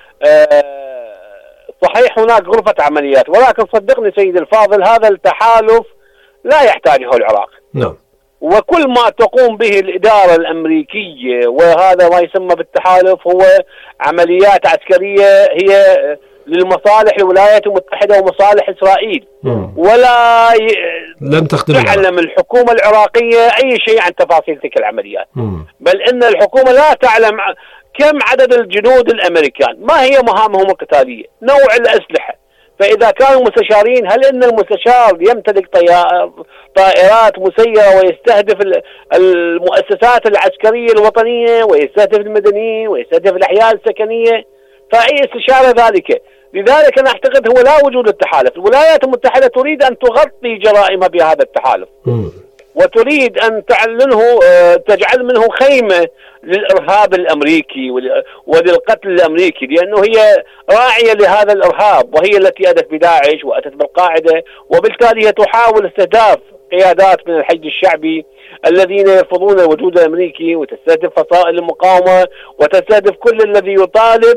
صحيح هناك غرفة عمليات، ولكن صدقني سيد الفاضل هذا التحالف لا يحتاجه العراق. نعم. وكل ما تقوم به الإدارة الأمريكية وهذا ما يسمى بالتحالف هو عمليات عسكرية هي للمصالح الولايات المتحدة ومصالح إسرائيل. مم. ولا ي... لم تعلم الحكومة العراقية أي شيء عن تفاصيل تلك العمليات. مم. بل إن الحكومة لا تعلم كم عدد الجنود الأمريكان، ما هي مهامهم القتالية، نوع الأسلحة. فإذا كانوا مستشارين، هل إن المستشار يمتلك طائرات مسيرة ويستهدف المؤسسات العسكرية الوطنية ويستهدف المدنيين ويستهدف الأحياء السكنية؟ فأي استشارة ذلك. لذلك أنا أعتقد هو لا وجود التحالف. الولايات المتحدة تريد أن تغطي جرائمها بهذا التحالف، م. وتريد أن تعلنه تجعل منه خيمة للإرهاب الأمريكي وللقتل الأمريكي، لأنه هي راعية لهذا الإرهاب، وهي التي أتت بداعش وأتت بالقاعدة، وبالتالي هي تحاول استهداف قيادات من الحشد الشعبي الذين يرفضون الوجود الأمريكي، وتستهدف فصائل المقاومة، وتستهدف كل الذي يطالب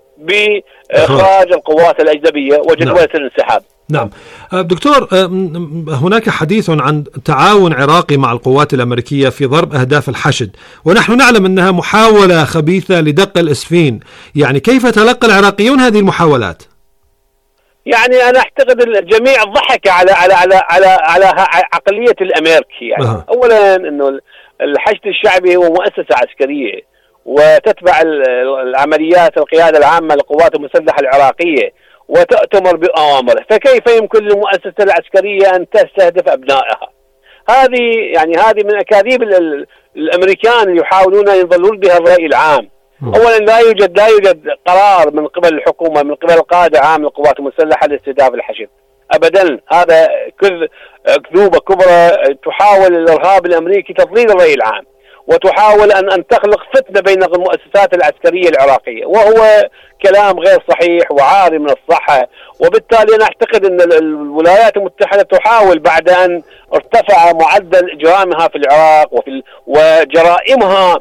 بإخراج القوات الأجنبية وجدولة الانسحاب. نعم. دكتور، هناك حديث عن تعاون عراقي مع القوات الأمريكية في ضرب أهداف الحشد، ونحن نعلم أنها محاولة خبيثة لدق الإسفين. يعني كيف تلقى العراقيون هذه المحاولات؟ يعني أنا أعتقد الجميع ضحك على على على على, على عقلية الأمريكي. يعني أه. أولا إنه الحشد الشعبي هو مؤسسة عسكرية وتتبع العمليات القيادة العامة للقوات المسلحة العراقية وتأتمر بأوامره، فكيف يمكن للمؤسسة العسكرية أن تستهدف أبنائها؟ هذه يعني هذه من أكاذيب الأمريكان اللي يحاولون أن يضلون بها الرأي العام. أولا لا يوجد لا يوجد قرار من قبل الحكومة من قبل القائد العام للقوات المسلحة لاستهداف الحشد أبدا. هذا كذوبة كبرى تحاول الإرهاب الأمريكي تضليل الرأي العام، وتحاول أن أن تخلق فتنة بين المؤسسات العسكرية العراقية، وهو كلام غير صحيح وعاري من الصحة. وبالتالي أنا أعتقد أن الولايات المتحدة تحاول بعد أن ارتفع معدل جرائمها في العراق وفي وجرائمها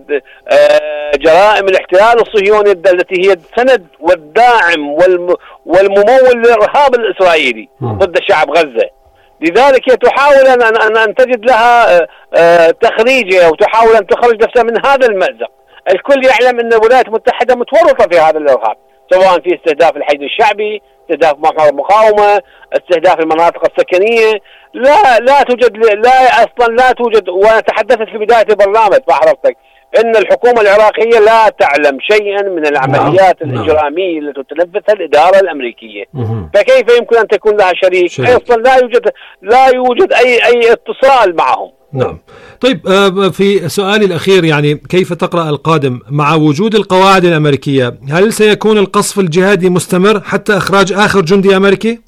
جرائم الاحتلال الصهيوني التي هي السند والداعم والممول للإرهاب الإسرائيلي ضد شعب غزة. لذلك هي تحاول أن أن تجد لها تخريجها وتحاول أن تخرج نفسها من هذا المأزق. الكل يعلم أن الولايات المتحدة متورطة في هذا الإرهاب، سواء في استهداف الحشد الشعبي، استهداف محور المقاومة، استهداف المناطق السكنية. لا لا توجد لا أصلا لا توجد. وأنا تحدثت في بداية البرنامج مع حضرتك أن الحكومة العراقية لا تعلم شيئا من العمليات نعم. الإجرامية التي تنفذها الإدارة الأمريكية. مه. فكيف يمكن أن تكون لها شريك؟ شريك. أصلا لا يوجد لا يوجد أي أي اتصال معهم. نعم. طيب في سؤالي الأخير، يعني كيف تقرأ القادم مع وجود القواعد الأمريكية؟ هل سيكون القصف الجهادي مستمر حتى إخراج آخر جندي أمريكي؟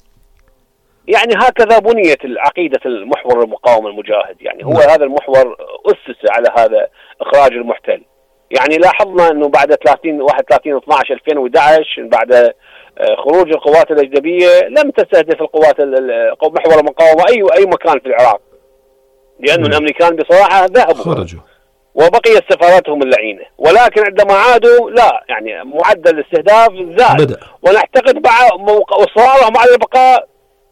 يعني هكذا بنيت العقيدة المحور المقاومة المجاهد. يعني هو نعم. هذا المحور أسس على هذا إخراج المحتل. يعني لاحظنا أنه بعد ثلاثين واحد وثلاثين اثنا عشر ألفين وأحد عشر بعد خروج القوات الأجنبية لم تستهدف القوات محور المقاومة أي أي مكان في العراق، لأن الأمريكان بصراحة ذهبوا خرجوا وبقيت سفاراتهم اللعينة. ولكن عندما عادوا لا، يعني معدل الاستهداف زاد بدأ. ونعتقد مع إصرارهم على البقاء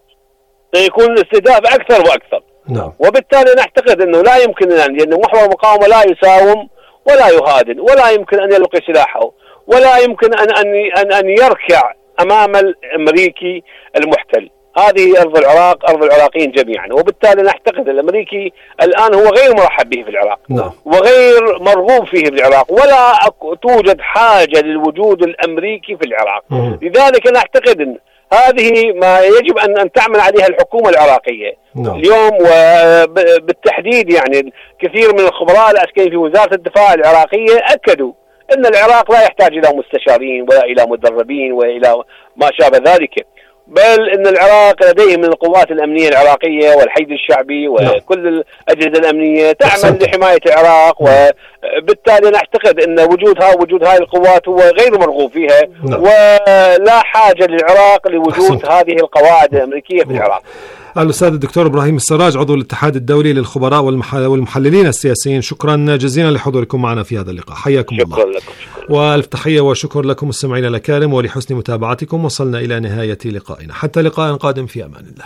سيكون الاستهداف أكثر وأكثر. نعم. وبالتالي نعتقد أنه لا يمكن، لأن محور المقاومة لا يساوم ولا يهادن، ولا يمكن أن يلقي سلاحه، ولا يمكن أن أن أن يركع أمام الأمريكي المحتل. هذه أرض العراق، أرض العراقيين جميعا. وبالتالي نعتقد الأمريكي الآن هو غير مرحب به في العراق. نعم. وغير مرغوب فيه في العراق، ولا توجد حاجة للوجود الأمريكي في العراق. مم. لذلك نعتقد أن هذه ما يجب أن أن تعمل عليها الحكومة العراقية. نعم. اليوم وبالتحديد يعني كثير من الخبراء العسكريين في وزارة الدفاع العراقية أكدوا أن العراق لا يحتاج إلى مستشارين ولا إلى مدربين ولا إلى ما شابه ذلك، بل أن العراق لديه من القوات الأمنية العراقية والحشد الشعبي وكل الأجهزة الأمنية تعمل لحماية العراق، وبالتالي نعتقد أن وجودها وجود هذه القوات هو غير مرغوب فيها، ولا حاجة للعراق لوجود هذه القواعد الأمريكية في العراق. الأستاذ الدكتور إبراهيم السراج، عضو الاتحاد الدولي للخبراء والمحللين السياسيين، شكرا جزيلا لحضوركم معنا في هذا اللقاء، حياكم شكرا الله. لكم. شكرا. والف تحية وشكر لكم مستمعينا الأكارم ولحسن متابعتكم. وصلنا إلى نهاية لقائنا، حتى لقاء قادم، في أمان الله.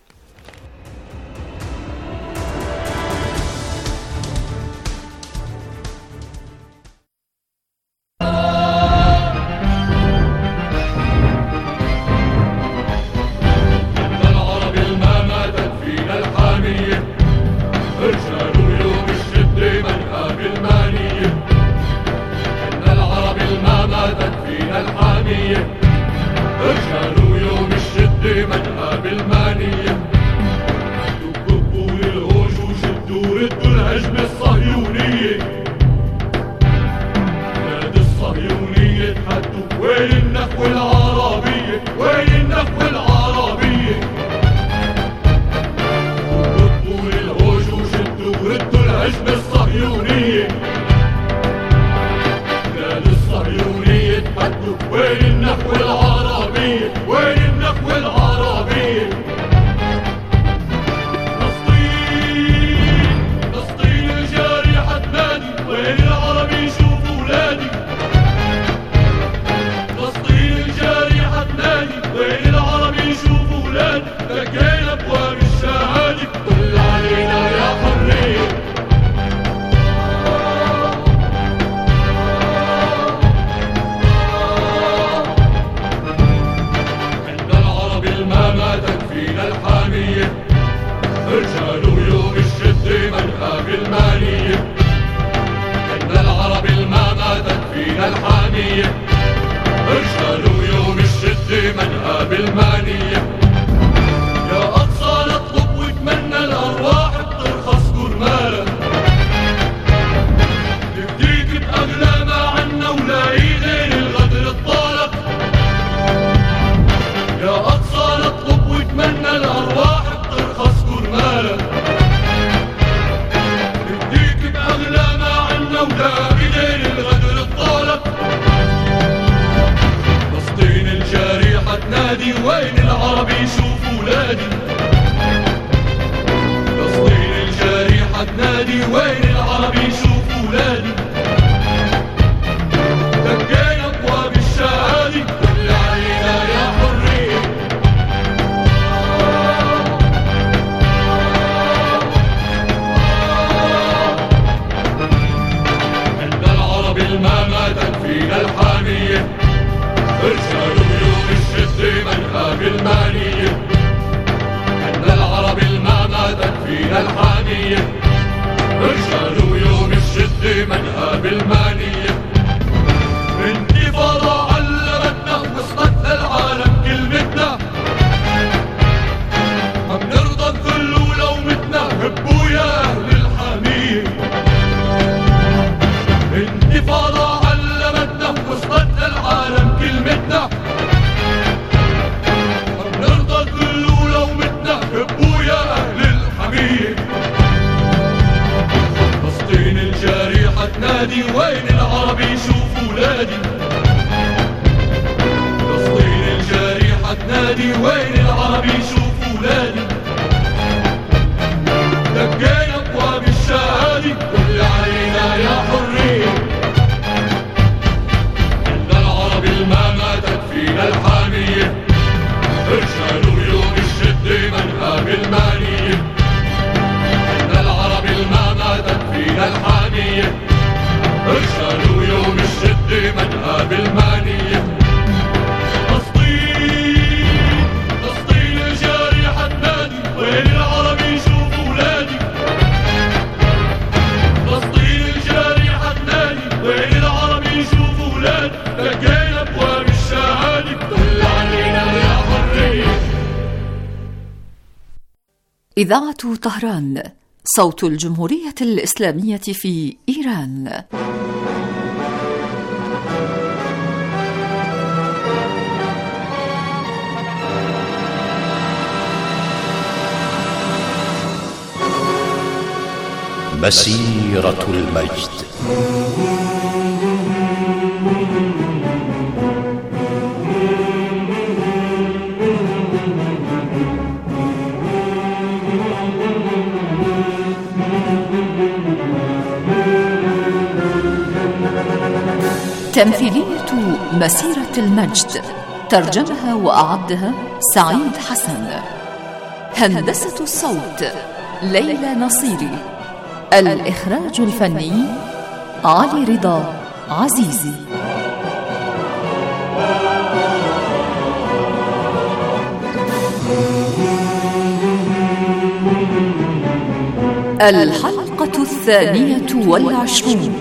رجالوا يوم الشد منها بالمانية، دبوا للهجوج الدور ردوا الهجم الصهيونية، نادي الصهيونية تحدوا وين النخوة العربية، وين النخوة العربية، دبوا للهجوج الدور ردوا الهجم الصهيونية، نادي الصهيونية تحدوا وين النخوة العربية، وين النخوة العربية. فلسطين فلسطين الجارحة تنادي، وين العربي يشوف ولادي، فلسطين الجارحة تنادي، وين العربي يشوف ولادي، دقينا أبواب الشهادة، طل علينا يا حرية. رجالوا يوم الشد منها بالمانية، إن العرب الما ماتت فينا الحامية، رجالوا يوم الشد منها بالمانية، يا أقصى نطلب واتمنى الأرواح بترخص كرمالة، تبديك بأغلى ما عنا ولا إيدين الغدر الطالب، يا أقصى نطلب واتمنى الأرواح بترخص كرمالة، تبديك بأغلى ما عنا ولا إيدين الغدر الطالب، فلسطين الجارحة تنادي، وين العربي يشوف ولادي، فلسطين الجارحة تنادي، وين العربي يشوف ولادي، دقينا أبواب الشهادة، طل علينا يا حرية. إن العرب الما ماتت فينا الحامية، رجالوا يوم الشد منها بالمانية، إن العرب الما ماتت فينا الحامية، رجالوا يوم الشد منها بالمانية، انتفاضة علمتنا وصلت للعالم كلمتنا، ما بنرضى بذل ولو متنا، هبوا يا أهل الحامية، انتفاضة علمتنا وصلت للعالم كلمتنا، ما بنرضى بذل ولو متنا، هبوا يا أهل الحامية، فلسطين الجارحة تنادي، وين العربي يشوف ولادي، فلسطين الجارحة تنادي، وين العربي يشوف ولادي، دقينا أبواب الشهادة، طل علينا يا حرية. إن العرب الما ماتت فينا الحامية، رجالوا يوم الشد منها بالمانية، إن العرب الما ماتت فينا الحامية، رجالوا يوم الشد منها بالمانية، فلسطين فلسطين الجارحة تنادي، وين العربي يشوف ولادي، فلسطين الجارحة تنادي، وين العربي يشوف ولادي، دقينا أبواب الشهادة، طل علينا يا حرية. إذاعة طهران، صوت الجمهورية الإسلامية في إيران. مسيرة المجد. تمثيلية مسيرة المجد، ترجمها وأعدها سعيد حسن. هندسة الصوت ليلى نصيري. الإخراج الفني علي رضا عزيزي. الحلقة الثانية والعشرون.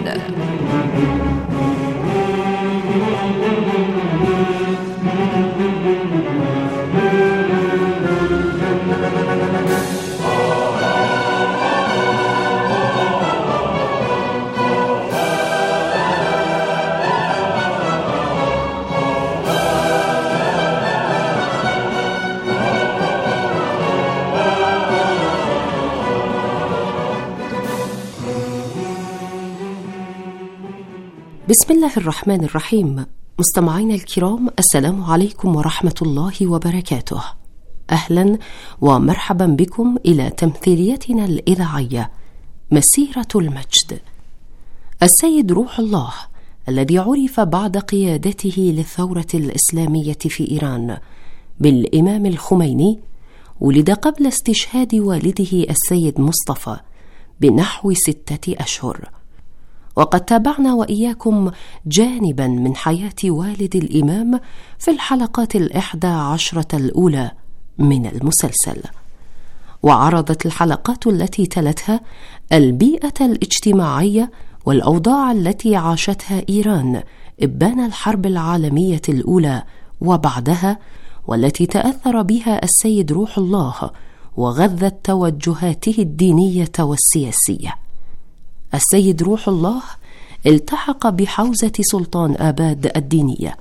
بسم الله الرحمن الرحيم. مستمعينا الكرام، السلام عليكم ورحمة الله وبركاته. أهلا ومرحبا بكم إلى تمثيليتنا الإذاعية مسيرة المجد. السيد روح الله الذي عرف بعد قيادته للثورة الإسلامية في إيران بالإمام الخميني ولد قبل استشهاد والده السيد مصطفى بنحو ستة أشهر، وقد تابعنا وإياكم جانبا من حياة والد الإمام في الحلقات الإحدى عشرة الأولى من المسلسل. وعرضت الحلقات التي تلتها البيئة الاجتماعية والأوضاع التي عاشتها إيران إبان الحرب العالمية الأولى وبعدها، والتي تأثر بها السيد روح الله وغذت توجهاته الدينية والسياسية. السيد روح الله التحق بحوزة سلطان آباد الدينية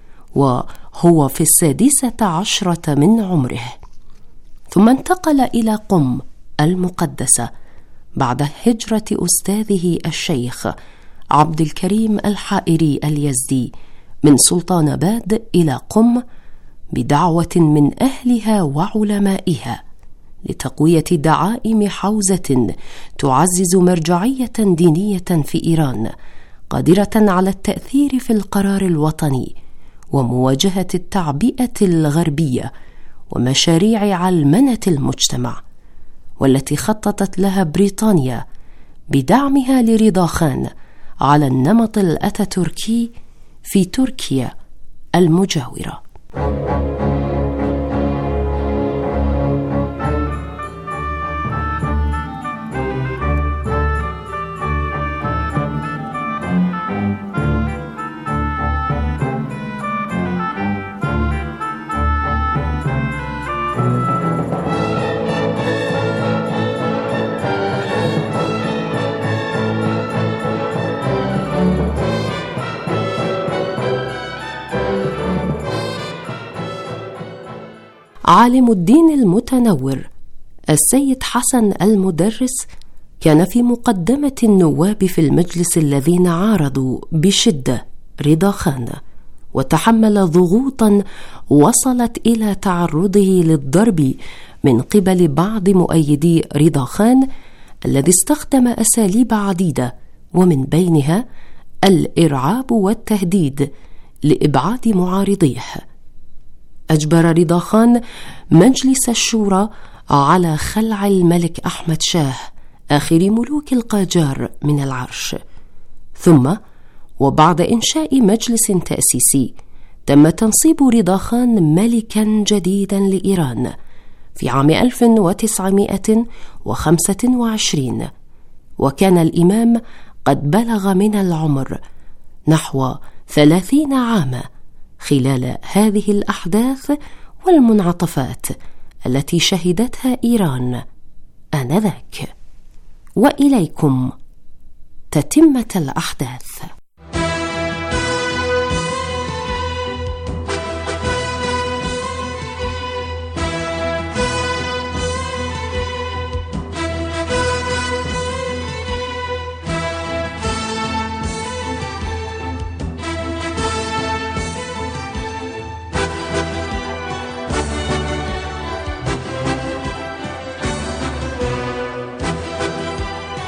وهو في السادسة عشرة من عمره، ثم انتقل إلى قم المقدسة بعد هجرة أستاذه الشيخ عبد الكريم الحائري اليزدي من سلطان آباد إلى قم بدعوة من أهلها وعلمائها لتقوية دعائم حوزة تعزز مرجعية دينية في إيران قادرة على التأثير في القرار الوطني ومواجهة التعبئة الغربية ومشاريع علمنة المجتمع، والتي خططت لها بريطانيا بدعمها لرضا خان على النمط الأتاتوركي في تركيا المجاورة. عالم الدين المتنور السيد حسن المدرس كان في مقدمة النواب في المجلس الذين عارضوا بشدة رضا خان، وتحمل ضغوطا وصلت إلى تعرضه للضرب من قبل بعض مؤيدي رضا خان الذي استخدم أساليب عديدة، ومن بينها الإرعاب والتهديد لإبعاد معارضيه. أجبر رضا خان مجلس الشورى على خلع الملك أحمد شاه آخر ملوك القاجار من العرش، ثم وبعد إنشاء مجلس تأسيسي تم تنصيب رضا خان ملكا جديدا لإيران في عام ألف وتسعمائة وخمسة وعشرين، وكان الإمام قد بلغ من العمر نحو ثلاثين عاما خلال هذه الأحداث والمنعطفات التي شهدتها إيران آنذاك. وإليكم تتمة الأحداث.